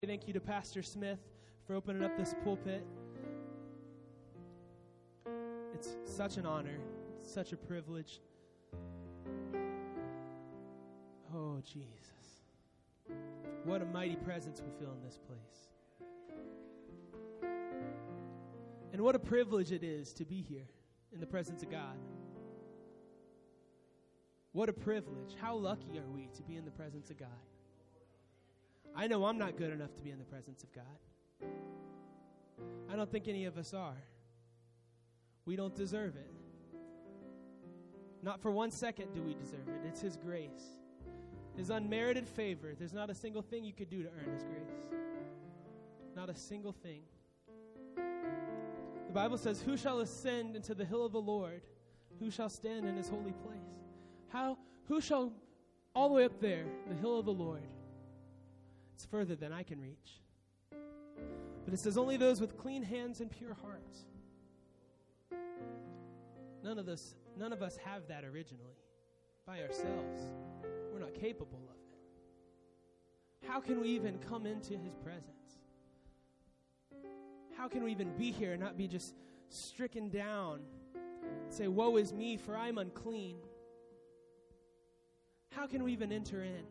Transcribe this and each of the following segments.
Thank you to Pastor Smith for opening up this pulpit. It's such an honor, such a privilege. Oh, Jesus. What a mighty presence we feel in this place. And what a privilege it is to be here in the presence of God. What a privilege. How lucky are we to be in the presence of God? I know I'm not good enough to be in the presence of God. I don't think any of us are. We don't deserve it. Not for 1 second do we deserve it. It's His grace. His unmerited favor. There's not a single thing you could do to earn His grace. Not a single thing. The Bible says, "Who shall ascend into the hill of the Lord? Who shall stand in His holy place?" Who shall, all the way up there, the hill of the Lord? It's further than I can reach. But it says only those with clean hands and pure hearts. None of us have that originally by ourselves. We're not capable of it. How can we even come into His presence? How can we even be here and not be just stricken down and say, "Woe is me, for I'm unclean"? How can we even enter in?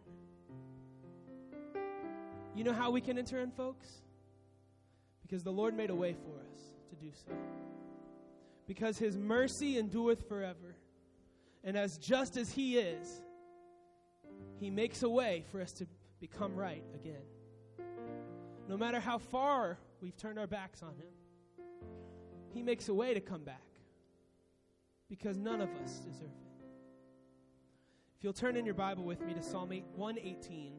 You know how we can enter in, folks? Because the Lord made a way for us to do so. Because His mercy endureth forever. And as just as He is, He makes a way for us to become right again. No matter how far we've turned our backs on Him, He makes a way to come back. Because none of us deserve it. If you'll turn in your Bible with me to Psalm 118.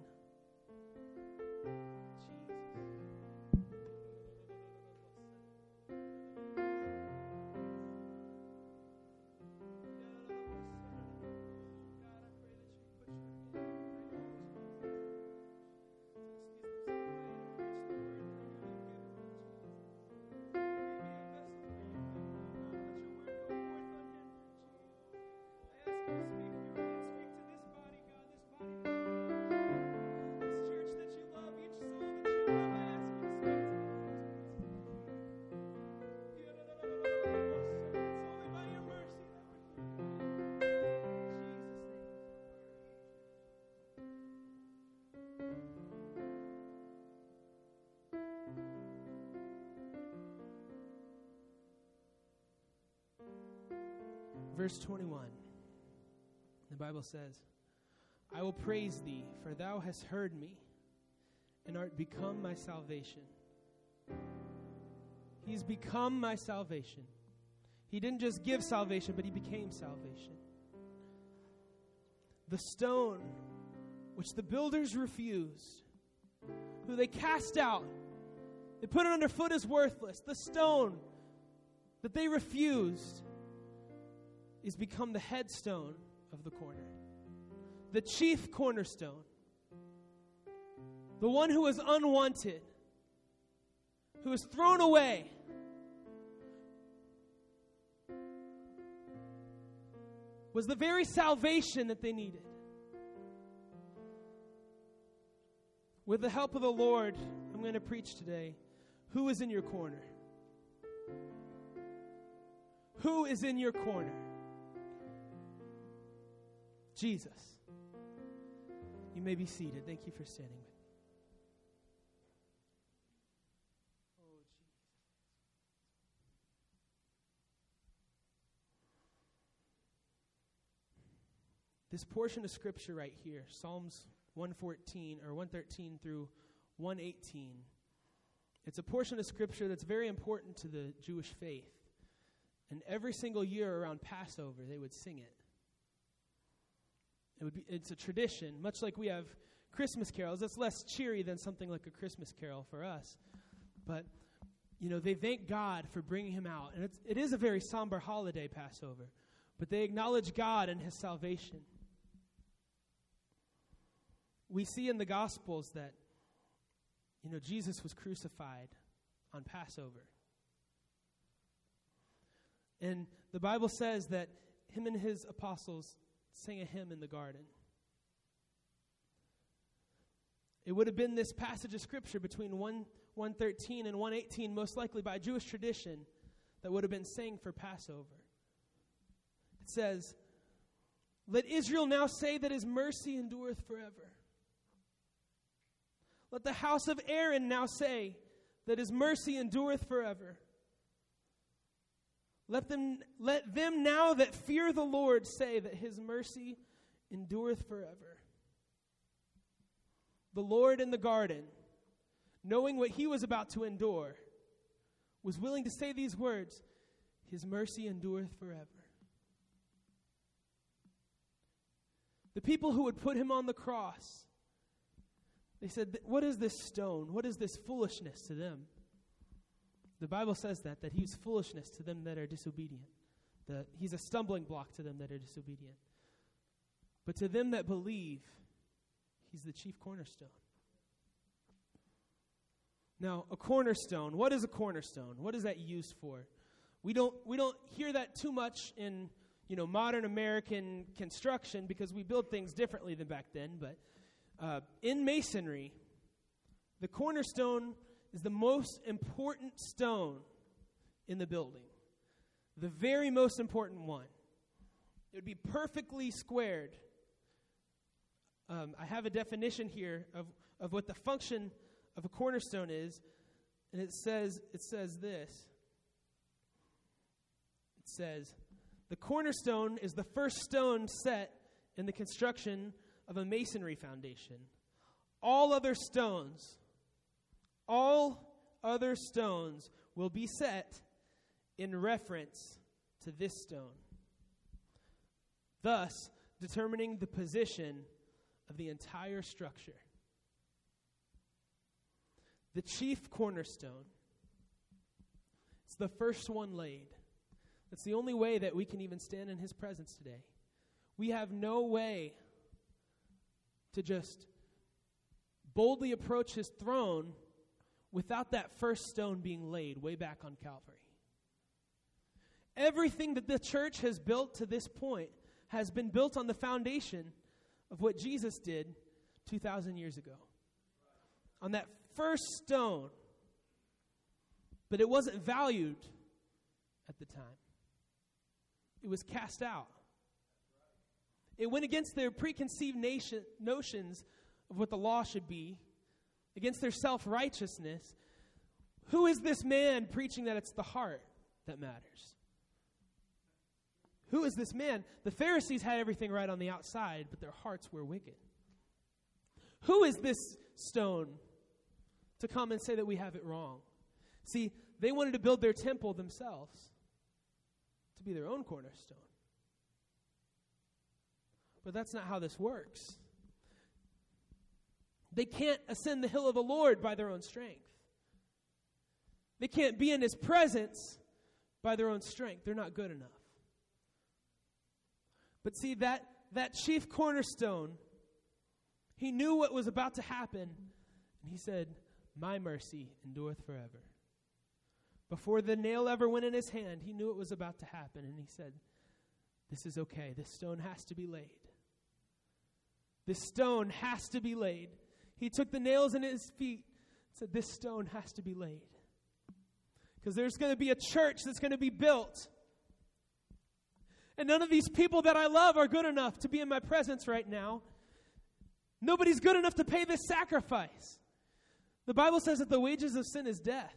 Verse 21, the Bible says, "I will praise Thee, for Thou hast heard me, and art become my salvation." He's become my salvation. He didn't just give salvation, but He became salvation. The stone which the builders refused, who they cast out, they put it underfoot as worthless. The stone that they refused is become the headstone of the corner. The chief cornerstone. The one who was unwanted. Who was thrown away. Was the very salvation that they needed. With the help of the Lord, I'm going to preach today. Who is in your corner? Who is in your corner? Jesus. You may be seated. Thank you for standing with me. Oh, Jesus. This portion of Scripture right here, Psalms 114 or 113 through 118, it's a portion of Scripture that's very important to the Jewish faith. And every single year around Passover, they would sing it. It's a tradition, much like we have Christmas carols. It's less cheery than something like a Christmas carol for us. But, they thank God for bringing Him out. And it is a very somber holiday, Passover. But they acknowledge God and His salvation. We see in the Gospels that, Jesus was crucified on Passover. And the Bible says that Him and His apostles sang a hymn in the garden. It would have been this passage of Scripture between 1:13 and 1:18, most likely by Jewish tradition, that would have been saying for Passover. It says, "Let Israel now say that his mercy endureth forever. Let the house of Aaron now say that his mercy endureth forever. Let them now that fear the Lord say that his mercy endureth forever." The Lord in the garden, knowing what he was about to endure, was willing to say these words, "His mercy endureth forever." The people who would put him on the cross, they said, "What is this stone? What is this foolishness to them?" The Bible says that he was foolishness to them that are disobedient. That he's a stumbling block to them that are disobedient. But to them that believe, he's the chief cornerstone. Now, a cornerstone, what is a cornerstone? What is that used for? We don't hear that too much in, modern American construction because we build things differently than back then, but in masonry, the cornerstone is the most important stone in the building. The very most important one. It would be perfectly squared. I have a definition here of what the function of a cornerstone is, and it says this. It says, "The cornerstone is the first stone set in the construction of a masonry foundation. All other stones will be set in reference to this stone, thus determining the position of the entire structure." The chief cornerstone, it's the first one laid. That's the only way that we can even stand in his presence today. We have no way to just boldly approach his throne without that first stone being laid way back on Calvary. Everything that the church has built to this point has been built on the foundation of what Jesus did 2,000 years ago. On that first stone. But it wasn't valued at the time. It was cast out. It went against their preconceived notions of what the law should be, against their self-righteousness. Who is this man preaching that it's the heart that matters? Who is this man? The Pharisees had everything right on the outside, but their hearts were wicked. Who is this stone to come and say that we have it wrong? See, they wanted to build their temple themselves to be their own cornerstone. But that's not how this works. They can't ascend the hill of the Lord by their own strength. They can't be in his presence by their own strength. They're not good enough. But see, that chief cornerstone, he knew what was about to happen. And he said, "My mercy endureth forever." Before the nail ever went in his hand, he knew it was about to happen. And he said, "This is okay. This stone has to be laid. This stone has to be laid." He took the nails in his feet and said, "This stone has to be laid." Because there's going to be a church that's going to be built. And none of these people that I love are good enough to be in my presence right now. Nobody's good enough to pay this sacrifice. The Bible says that the wages of sin is death.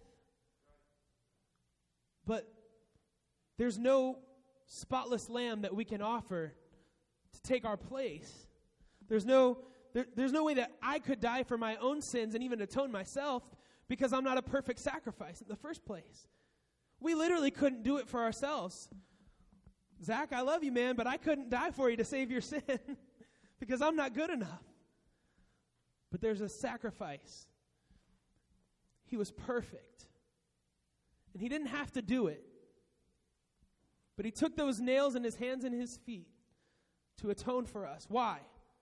But there's no spotless lamb that we can offer to take our place. There's no way that I could die for my own sins and even atone myself because I'm not a perfect sacrifice in the first place. We literally couldn't do it for ourselves. Zach, I love you, man, but I couldn't die for you to save your sin because I'm not good enough. But there's a sacrifice. He was perfect. And he didn't have to do it. But he took those nails in his hands and his feet to atone for us. Why?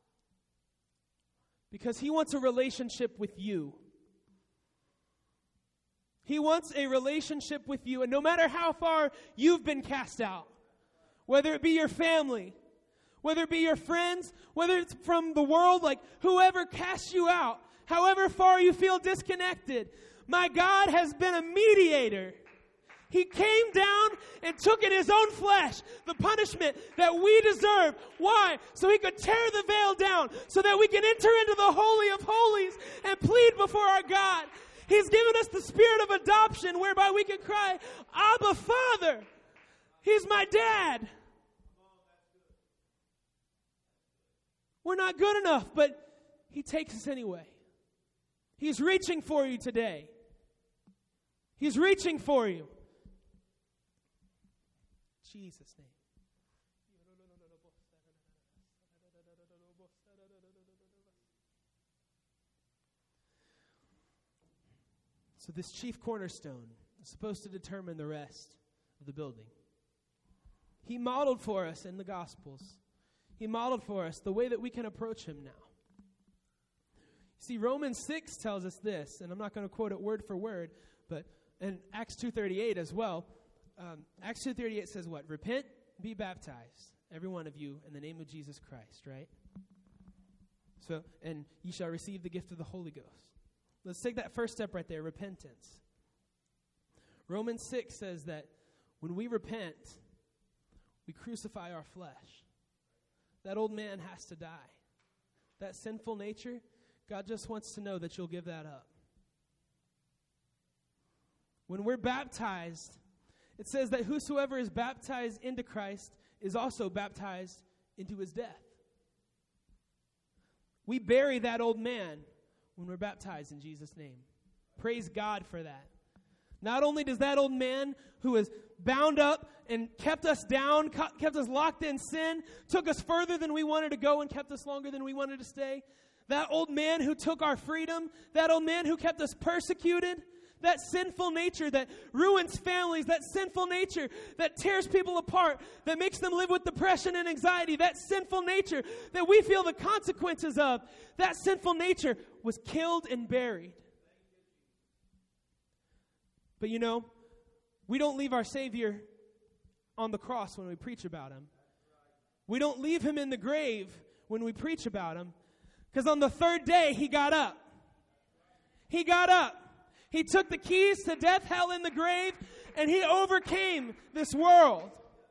Because he wants a relationship with you. He wants a relationship with you. And no matter how far you've been cast out, whether it be your family, whether it be your friends, whether it's from the world, like whoever casts you out However far you feel disconnected, my God has been a mediator. He came down and took in his own flesh the punishment that we deserve. Why? So he could tear the veil down so that we can enter into the Holy of Holies and plead before our God. He's given us the spirit of adoption whereby we can cry, Abba, Father. He's my dad. We're not good enough, but he takes us anyway. He's reaching for you today. He's reaching for you. Jesus' name. So this chief cornerstone is supposed to determine the rest of the building. He modeled for us in the Gospels. He modeled for us the way that we can approach him now. See, Romans 6 tells us this, and I'm not going to quote it word for word, but in Acts 2:38 as well. Acts 2:38 says what? Repent, be baptized, every one of you, in the name of Jesus Christ, right? So, and ye shall receive the gift of the Holy Ghost. Let's take that first step right there, repentance. Romans 6 says that when we repent, we crucify our flesh. That old man has to die. That sinful nature, God just wants to know that you'll give that up. When we're baptized, it says that whosoever is baptized into Christ is also baptized into his death. We bury that old man when we're baptized in Jesus' name. Praise God for that. Not only does that old man who is bound up and kept us down, kept us locked in sin, took us further than we wanted to go and kept us longer than we wanted to stay, that old man who took our freedom, that old man who kept us persecuted, that sinful nature that ruins families, that sinful nature that tears people apart, that makes them live with depression and anxiety, that sinful nature that we feel the consequences of, that sinful nature was killed and buried. But you know, we don't leave our Savior on the cross when we preach about him. We don't leave him in the grave when we preach about him, because on the third day he got up. He got up. He took the keys to death, hell, and the grave, and he overcame this world.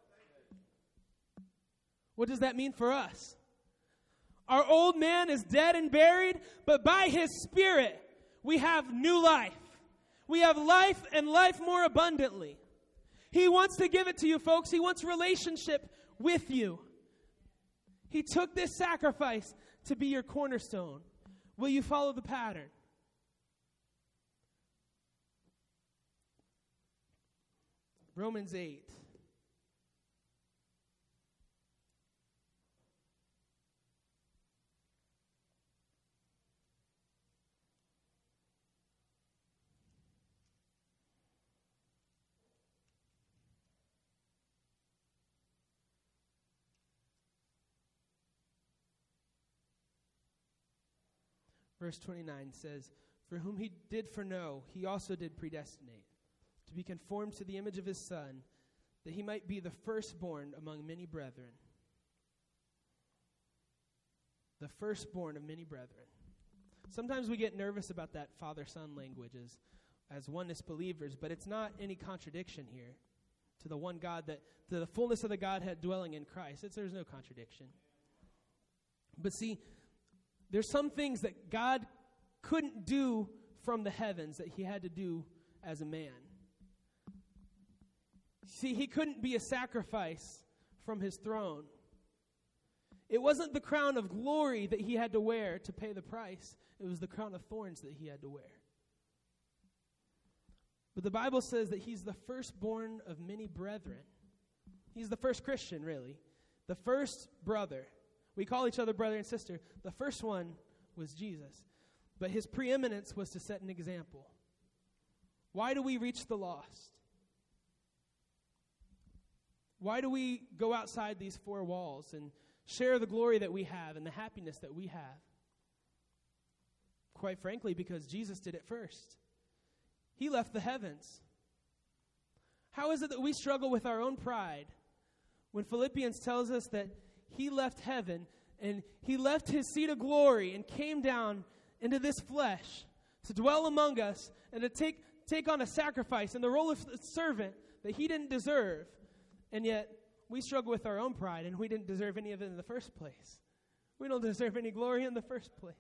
What does that mean for us? Our old man is dead and buried, but by his Spirit, we have new life. We have life and life more abundantly. He wants to give it to you, folks. He wants relationship with you. He took this sacrifice to be your cornerstone. Will you follow the pattern? Romans 8. Verse 29 says, "For whom he did foreknow, he also did predestinate, to be conformed to the image of his Son, that he might be the firstborn among many brethren." The firstborn of many brethren. Sometimes we get nervous about that father-son language as oneness believers, but it's not any contradiction here to the one God, to the fullness of the Godhead dwelling in Christ. There's no contradiction. But see, there's some things that God couldn't do from the heavens that he had to do as a man. See, he couldn't be a sacrifice from his throne. It wasn't the crown of glory that he had to wear to pay the price. It was the crown of thorns that he had to wear. But the Bible says that he's the firstborn of many brethren. He's the first Christian, really. The first brother. We call each other brother and sister. The first one was Jesus. But his preeminence was to set an example. Why do we reach the lost? Why do we go outside these four walls and share the glory that we have and the happiness that we have? Quite frankly, because Jesus did it first. He left the heavens. How is it that we struggle with our own pride when Philippians tells us that he left heaven and he left his seat of glory and came down into this flesh to dwell among us and to take on a sacrifice and the role of a servant that he didn't deserve. And yet, we struggle with our own pride, and we didn't deserve any of it in the first place. We don't deserve any glory in the first place.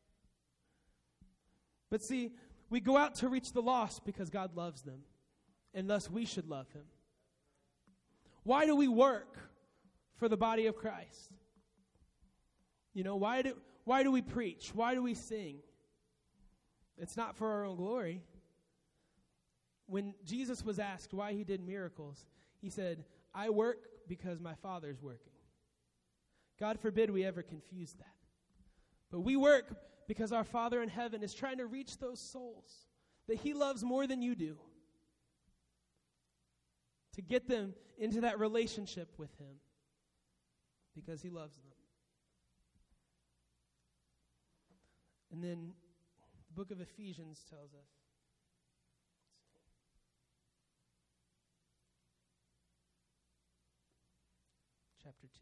But see, we go out to reach the lost because God loves them, and thus we should love him. Why do we work for the body of Christ? You know, why do we preach? Why do we sing? It's not for our own glory. When Jesus was asked why he did miracles, he said, I work because my Father's working. God forbid we ever confuse that. But we work because our Father in heaven is trying to reach those souls that he loves more than you do, to get them into that relationship with him because he loves them. And then the book of Ephesians tells us, chapter 2.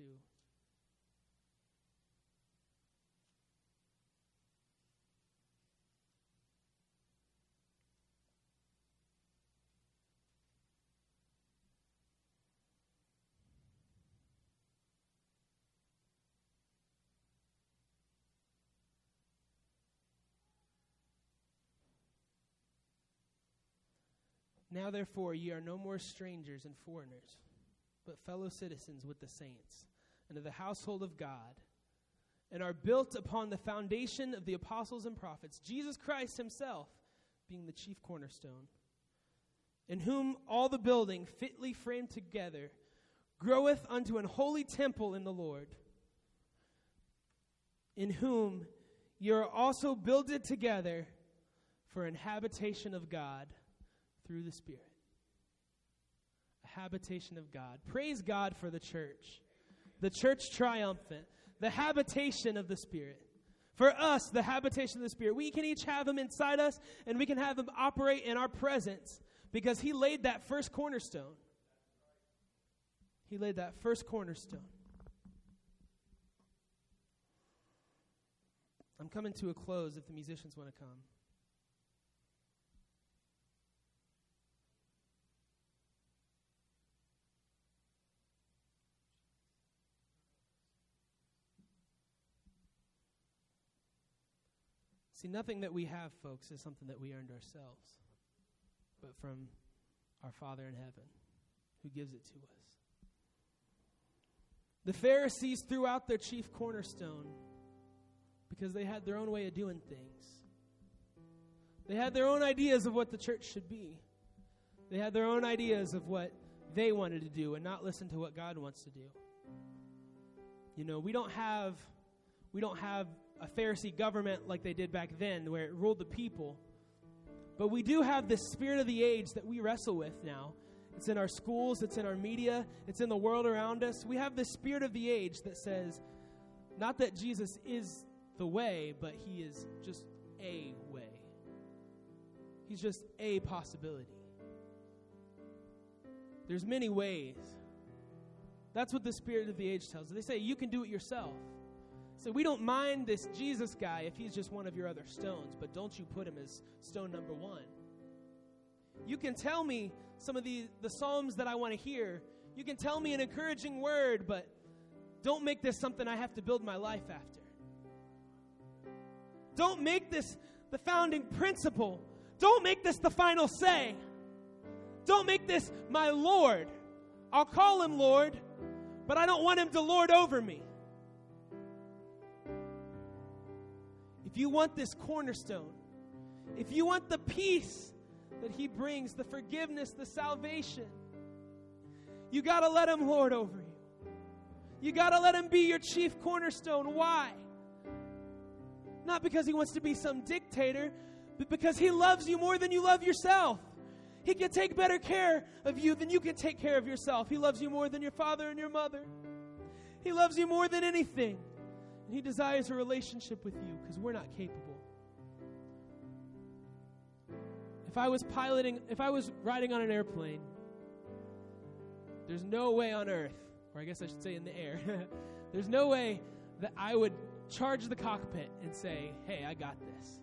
Now therefore ye are no more strangers and foreigners, but fellow citizens with the saints, and of the household of God, and are built upon the foundation of the apostles and prophets, Jesus Christ himself being the chief cornerstone, in whom all the building fitly framed together groweth unto an holy temple in the Lord, in whom ye are also builded together for an habitation of God through the Spirit. A habitation of God. Praise God for the church triumphant, the habitation of the Spirit. For us, the habitation of the Spirit. We can each have him inside us, and we can have him operate in our presence because he laid that first cornerstone. He laid that first cornerstone. I'm coming to a close if the musicians want to come. See, nothing that we have, folks, is something that we earned ourselves, but from our Father in heaven, who gives it to us. The Pharisees threw out their chief cornerstone because they had their own way of doing things. They had their own ideas of what the church should be. They had their own ideas of what they wanted to do and not listen to what God wants to do. You know, we don't have a Pharisee government like they did back then where it ruled the people. But we do have this spirit of the age that we wrestle with now. It's in our schools, it's in our media, it's in the world around us. We have this spirit of the age that says, not that Jesus is the way, but he is just a way. He's just a possibility. There's many ways. That's what the spirit of the age tells us. They say, you can do it yourself. So we don't mind this Jesus guy if he's just one of your other stones, but don't you put him as stone number one. You can tell me some of the psalms that I want to hear. You can tell me an encouraging word, but don't make this something I have to build my life after. Don't make this the founding principle. Don't make this the final say. Don't make this my Lord. I'll call him Lord, but I don't want him to lord over me. If you want this cornerstone, if you want the peace that he brings, the forgiveness, the salvation, you got to let him lord over you. You got to let him be your chief cornerstone. Why? Not because he wants to be some dictator, but because he loves you more than you love yourself. He can take better care of you than you can take care of yourself. He loves you more than your father and your mother. He loves you more than anything. And he desires a relationship with you because we're not capable. If I was riding on an airplane, there's no way on earth, or I guess I should say in the air, there's no way that I would charge the cockpit and say, hey, I got this.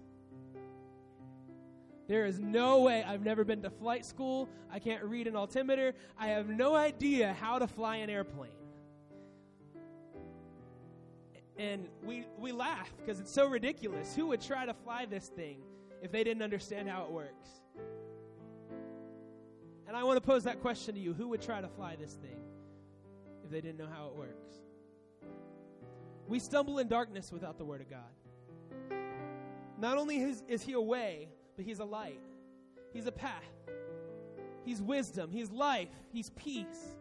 There is no way. I've never been to flight school. I can't read an altimeter. I have no idea how to fly an airplane. And we laugh because it's so ridiculous. Who would try to fly this thing if they didn't understand how it works? And I want to pose that question to you. Who would try to fly this thing if they didn't know how it works? We stumble in darkness without the Word of God. Not only is He a way, but He's a light. He's a path. He's wisdom. He's life. He's peace.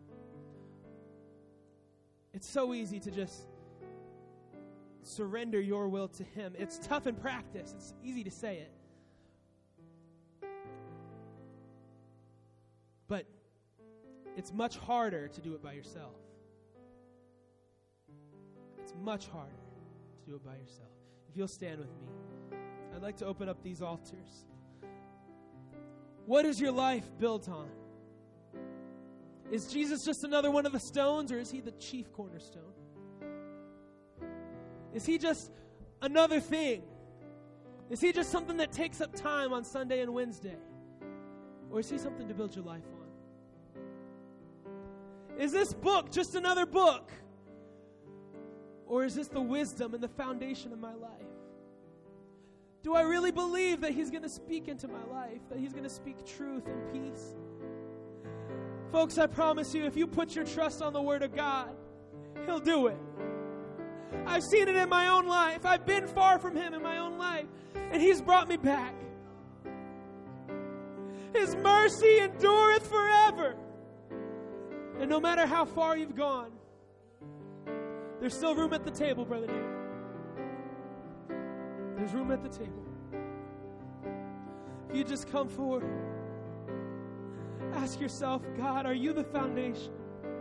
It's so easy to just surrender your will to Him. It's tough in practice. It's easy to say it. But it's much harder to do it by yourself. It's much harder to do it by yourself. If you'll stand with me, I'd like to open up these altars. What is your life built on? Is Jesus just another one of the stones, or is He the chief cornerstone? Is He just another thing? Is He just something that takes up time on Sunday and Wednesday? Or is He something to build your life on? Is this book just another book? Or is this the wisdom and the foundation of my life? Do I really believe that He's going to speak into my life, that He's going to speak truth and peace? Folks, I promise you, if you put your trust on the Word of God, He'll do it. I've seen it in my own life. I've been far from Him in my own life, and He's brought me back. His mercy endureth forever. And no matter how far you've gone, there's still room at the table, Brother Nate. There's room at the table. If you just come forward, ask yourself, God, are You the foundation?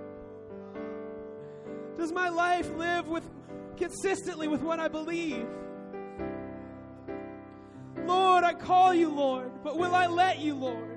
Does my life live consistently with what I believe? Lord, I call You, Lord, but will I let You, Lord?